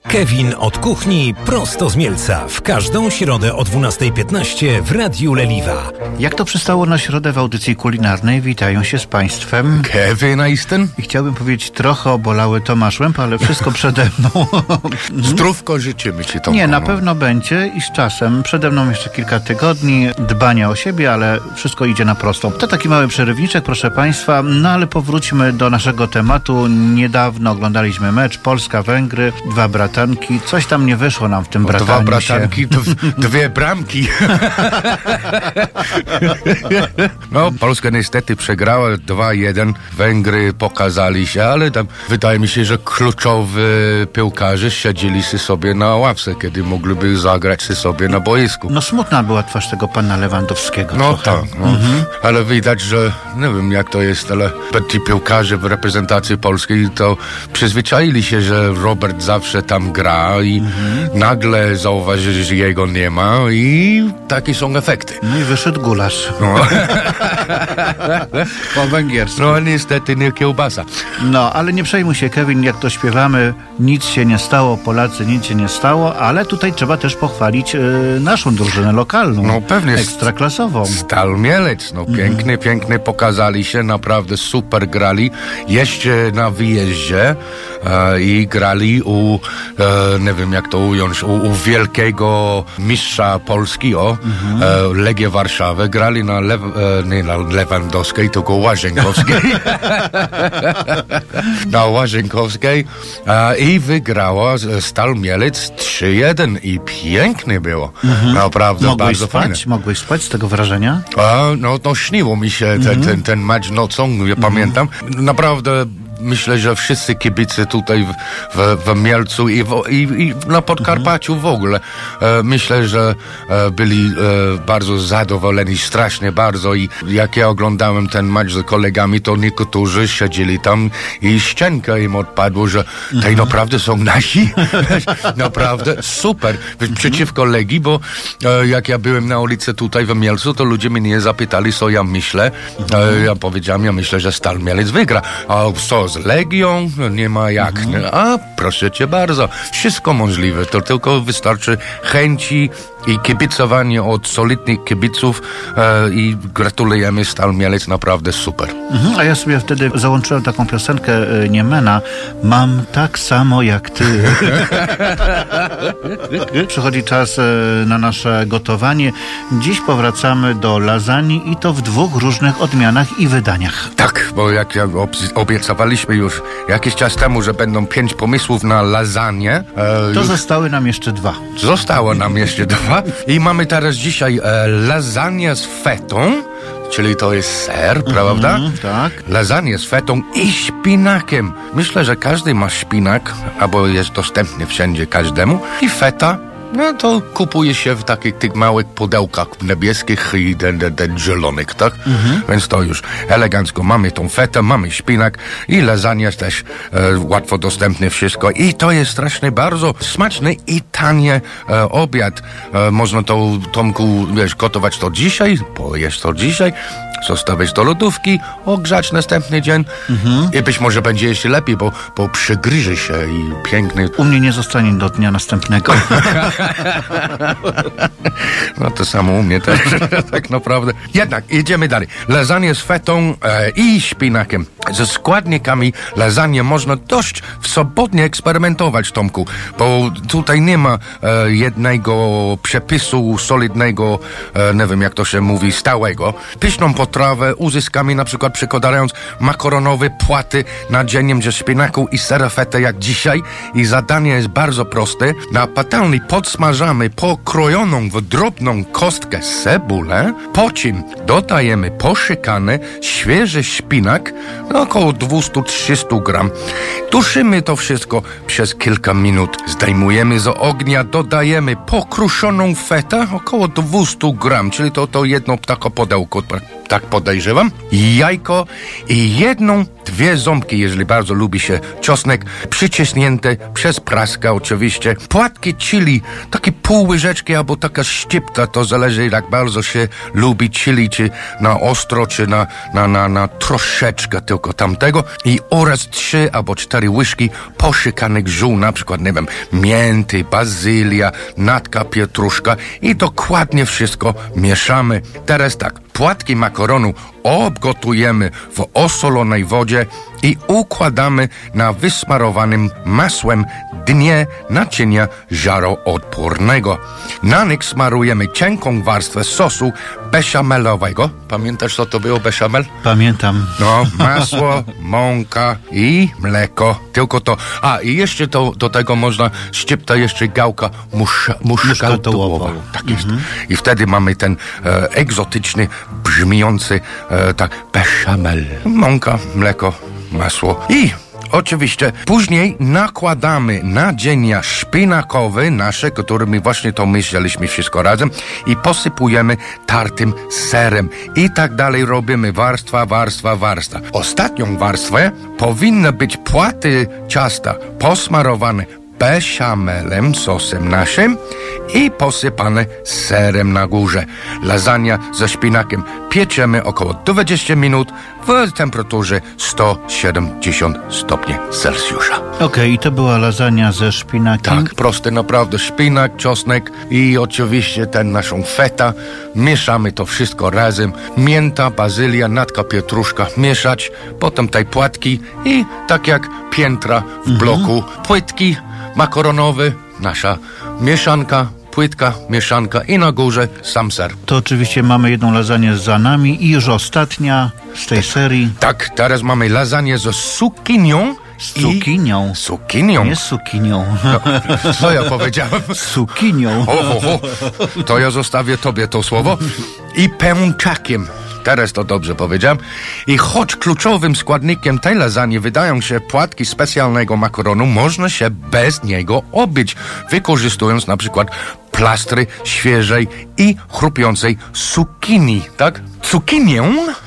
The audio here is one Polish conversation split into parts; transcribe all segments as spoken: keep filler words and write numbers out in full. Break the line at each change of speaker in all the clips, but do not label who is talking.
Kevin od kuchni prosto z Mielca. W każdą środę o dwunasta piętnaście w Radiu Leliwa.
Jak to przystało na środę w audycji kulinarnej, witają się z Państwem
Kevin Easton
i chciałbym powiedzieć, trochę obolały Tomasz Łępa, ale wszystko przede mną.
Zdrówko życzymy Ci, Tomku.
Nie, na pewno będzie i z czasem. Przede mną jeszcze kilka tygodni dbania o siebie, ale wszystko idzie na prostą. To taki mały przerywniczek, proszę Państwa, no ale powróćmy do naszego tematu. Niedawno oglądaliśmy mecz Polska-Węgry, dwa bratanki. Coś tam nie wyszło nam w tym brataniu.
Dwa bratanki, dwie bramki. No, Polska niestety przegrała dwa jeden. Węgry pokazali się, ale tam wydaje mi się, że kluczowi piłkarze siedzieli sobie na ławce, kiedy mogliby zagrać sobie na boisku.
No smutna była twarz tego pana Lewandowskiego.
No
trochę.
tak, no. Mhm. Ale widać, że nie wiem jak to jest, ale ci piłkarze w reprezentacji polskiej to przyzwyczaili się, że Robert zawsze tam gra i mhm. nagle zauważy, że jego nie ma i takie są efekty.
No i wyszedł gulasz.
No.
Po węgiersku.
No niestety nie kiełbasa.
No, ale nie przejmuj się, Kevin, jak to śpiewamy, nic się nie stało, Polacy, nic się nie stało, ale tutaj trzeba też pochwalić yy, naszą drużynę lokalną.
No pewnie.
Ekstraklasową.
Stal Mielec, no piękny, mm. piękny pokazali się, naprawdę super grali, jeszcze na wyjeździe e, i grali u, e, nie wiem jak to ująć, u, u wielkiego mistrza Polski, o, mm-hmm. e, Legię Warszawę, grali na, Lew, e, nie na Lewandowskiej, tylko Łazienkowskiej. na Łazienkowskiej e, i wygrała Stal Mielec trzy jeden i pięknie było. Mm-hmm. Naprawdę
Mogłeś
bardzo
spać?
fajne.
Mogłeś spać z tego wrażenia?
A, no to śniło mi się ten, mm-hmm. ten, ten mecz nocą, ja mm-hmm. pamiętam. Naprawdę myślę, że wszyscy kibice tutaj w, w, w Mielcu i, w, i, i na Podkarpaciu w ogóle e, myślę, że e, byli e, bardzo zadowoleni, strasznie bardzo i jak ja oglądałem ten mecz z kolegami, to niektórzy siedzieli tam i ścianka im odpadło, że mhm. tej naprawdę są nasi. Naprawdę super. Przeciwko Legii, bo e, jak ja byłem na ulicy tutaj w Mielcu, to ludzie mnie zapytali, co ja myślę. E, ja powiedziałem, ja myślę, że Stal Mielec wygra. A co z Legią? Nie ma jak. Mhm. A proszę cię bardzo. Wszystko możliwe. To tylko wystarczy chęci i kibicowanie od solidnych kibiców e, i gratulujemy Stal Mielec, naprawdę super.
Mhm, a ja sobie wtedy załączyłem taką piosenkę e, Niemena. Mam tak samo jak ty. Przychodzi czas e, na nasze gotowanie. Dziś powracamy do lasagne i to w dwóch różnych odmianach i wydaniach.
Tak, bo jak ja obiecywaliśmy już jakiś czas temu, że będą pięć pomysłów na lasagne. E,
to
już
zostały nam jeszcze dwa.
Zostało nam jeszcze dwa. I mamy teraz dzisiaj e, lasagne z fetą, czyli to jest ser, mm-hmm, prawda?
Tak.
Lasagne z fetą i szpinakiem. Myślę, że każdy ma szpinak, albo jest dostępny wszędzie każdemu. I feta, no to kupuje się w takich tych małych pudełkach niebieskich i ten, ten, ten zielonych, tak? Mhm. Więc to już elegancko. Mamy tą fetę, mamy szpinak i lasagne też e, łatwo dostępne wszystko. I to jest strasznie bardzo smaczny i tanie e, obiad. E, można to, Tomku, wiesz, gotować to dzisiaj, pojeść to dzisiaj, zostawić do lodówki, ogrzać następny dzień mhm. i być może będzie jeszcze lepiej, bo, bo przygryzie się i piękny.
U mnie nie zostanie do dnia następnego.
No to samo u mnie też, tak naprawdę. Jednak idziemy dalej. Lasagne z fetą e, i szpinakiem. Ze składnikami lasagne można dość swobodnie eksperymentować, Tomku, bo tutaj nie ma e, jednego przepisu solidnego, e, nie wiem jak to się mówi, stałego. Pyszną potrawę uzyskamy na przykład przykładając makaronowe płaty nadzieniem ze szpinaku i sera feta jak dzisiaj i zadanie jest bardzo proste. Na patelni podsmażamy pokrojoną w drobną kostkę cebulę, po czym dodajemy poszykany, świeży szpinak, no około dwieście trzysta gram. Duszymy to wszystko przez kilka minut. Zdejmujemy z ognia, dodajemy pokruszoną fetę, około dwieście gram, czyli to, to jedno ptako pudełko. tak podejrzewam, jajko i jedną, dwie ząbki, jeżeli bardzo lubi się czosnek, przyciśnięte przez praskę oczywiście, płatki chili, takie pół łyżeczki albo taka szczypta, to zależy jak bardzo się lubi chili, czy na ostro, czy na, na, na, na troszeczkę tylko tamtego i oraz trzy albo cztery łyżki poszykanych ziół, na przykład, nie wiem, mięty, bazylia, natka pietruszka i dokładnie wszystko mieszamy. Teraz tak, płatki makaronu obgotujemy w osolonej wodzie i układamy na wysmarowanym masłem dnie naczynia żaroodpornego. Na nich smarujemy cienką warstwę sosu beszamelowego. Pamiętasz, co to było beszamel?
Pamiętam.
No, masło, mąka i mleko. Tylko to. A, i jeszcze to, do tego można szczypta jeszcze gałka musz, muszkatołowa. Tak jest. Mhm. I wtedy mamy ten e, egzotyczny, brzmiący e, tak, beszamel. Mąka, mleko, masło i oczywiście później nakładamy nadzienia szpinakowe nasze, którymi właśnie to myśleliśmy wszystko razem i posypujemy tartym serem i tak dalej robimy warstwa, warstwa, warstwa. Ostatnią warstwę powinny być płaty ciasta posmarowane beszamelem, sosem naszym i posypane serem na górze. Lasagna ze szpinakiem pieczemy około dwadzieścia minut w temperaturze sto siedemdziesiąt stopni Celsjusza.
Okej, okay, i to była lasagna ze szpinakiem?
Tak, prosty naprawdę. Szpinak, czosnek i oczywiście ten naszą feta. Mieszamy to wszystko razem. Mięta, bazylia, natka pietruszka mieszać. Potem te płatki i tak jak piętra w bloku. Mhm. Płytki makaronowy, nasza mieszanka, płytka, mieszanka i na górze sam ser.
To oczywiście mamy jedną lasagne za nami i już ostatnia z tej serii.
Tak, teraz mamy lasagne ze cukinią.
Z cukinią.
Z cukinią.
Nie z cukinią.
No, co ja powiedziałem?
Z cukinią.
O, o, o. To ja zostawię tobie to słowo. I pęczakiem. Teraz to dobrze powiedziałem. I choć kluczowym składnikiem tej lasagne wydają się płatki specjalnego makaronu, można się bez niego obyć, wykorzystując na przykład plastry świeżej i chrupiącej cukinii, tak? Cukinię?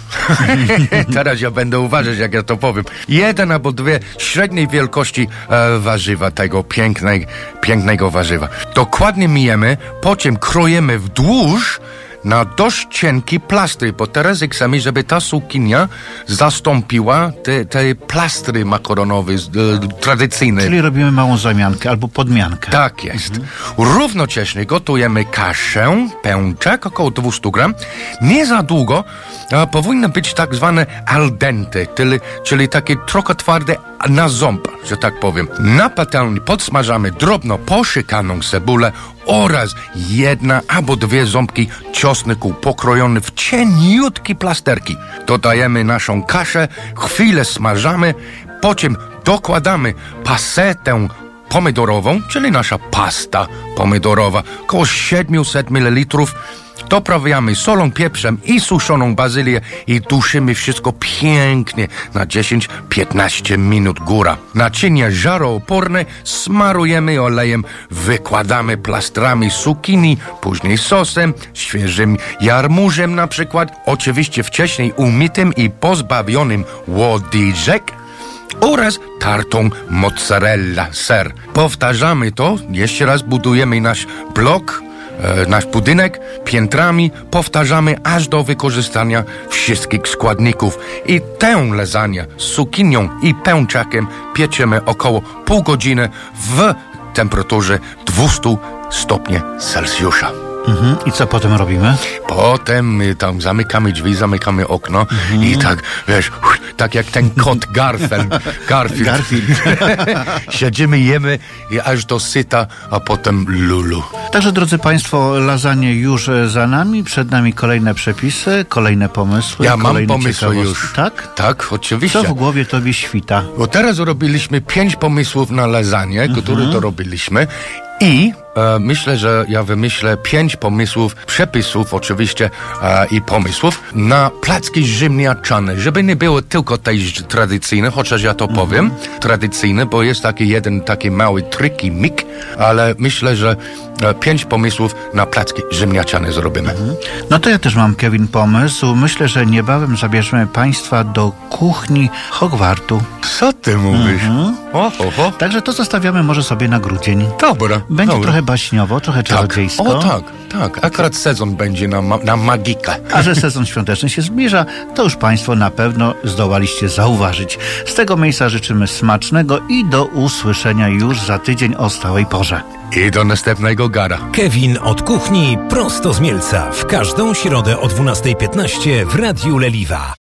Teraz ja będę uważać, jak ja to powiem. Jeden albo dwie średniej wielkości e, warzywa, tego pięknej, pięknego warzywa. Dokładnie mijemy, po czym krojemy wzdłuż na dość cienki plastry, bo teraz chcemy, żeby ta cukinia zastąpiła te, te plastry makaronowe e, tradycyjne.
Czyli robimy małą zamiankę albo podmiankę.
Tak jest. Mhm. Równocześnie gotujemy kaszę, pęczak, około dwieście gram. Nie za długo, a powinno być tak zwane al dente, czyli, czyli takie trochę twarde na ząb, że tak powiem. Na patelni podsmażamy drobno poszykaną cebulę oraz jedna albo dwie ząbki czosnku pokrojone w cieniutkie plasterki. Dodajemy naszą kaszę, chwilę smażamy, po czym dokładamy pasetę pomidorową, czyli nasza pasta pomidorowa, około siedemset mililitrów. Doprawiamy solą, pieprzem i suszoną bazylię i duszymy wszystko pięknie na dziesięć do piętnastu minut góra. Naczynie żarooporne smarujemy olejem, wykładamy plastrami cukinii, później sosem, świeżym jarmużem na przykład, oczywiście wcześniej umytym i pozbawionym łodyczek oraz tartą mozzarella, ser. Powtarzamy to, jeszcze raz budujemy nasz blok, e, nasz budynek piętrami, powtarzamy aż do wykorzystania wszystkich składników. I tę lasagne z cukinią i pęczakiem pieczemy około pół godziny w temperaturze dwieście stopni Celsjusza.
Mhm. I co potem robimy?
Potem my tam zamykamy drzwi, zamykamy okno mhm. i tak, wiesz, tak jak ten kot Garfield. Garfield.
Garfield.
Siedzimy, jemy i aż do syta, a potem lulu.
Także, drodzy Państwo, lasagne już za nami, przed nami kolejne przepisy, kolejne pomysły.
Ja mam
kolejne
pomysły już.
Tak?
Tak, oczywiście.
Co w głowie tobie świta?
Bo teraz robiliśmy pięć pomysłów na lasagne, mhm. które to robiliśmy I e, myślę, że ja wymyślę pięć pomysłów, przepisów oczywiście e, i pomysłów na placki ziemniaczane, żeby nie było tylko tej tradycyjne, chociaż ja to powiem, tradycyjne, bo jest taki jeden taki mały tricky mik, ale myślę, że e, pięć pomysłów na placki ziemniaczane zrobimy.
No to ja też mam, Kevin, pomysł. Myślę, że niebawem zabierzemy Państwa do kuchni Hogwartu.
Co ty mówisz? O, ho, ho.
Także to zostawiamy może sobie na grudzień.
Dobra.
Będzie
dobra.
trochę baśniowo, trochę czarodziejsko.
O tak, tak. Akurat sezon będzie na, ma- na magikę.
A że sezon świąteczny się zbliża, to już Państwo na pewno zdołaliście zauważyć. Z tego miejsca życzymy smacznego i do usłyszenia już za tydzień o stałej porze.
I do następnego gara.
Kevin od kuchni prosto z Mielca w każdą środę o dwunasta piętnaście w Radiu Leliwa.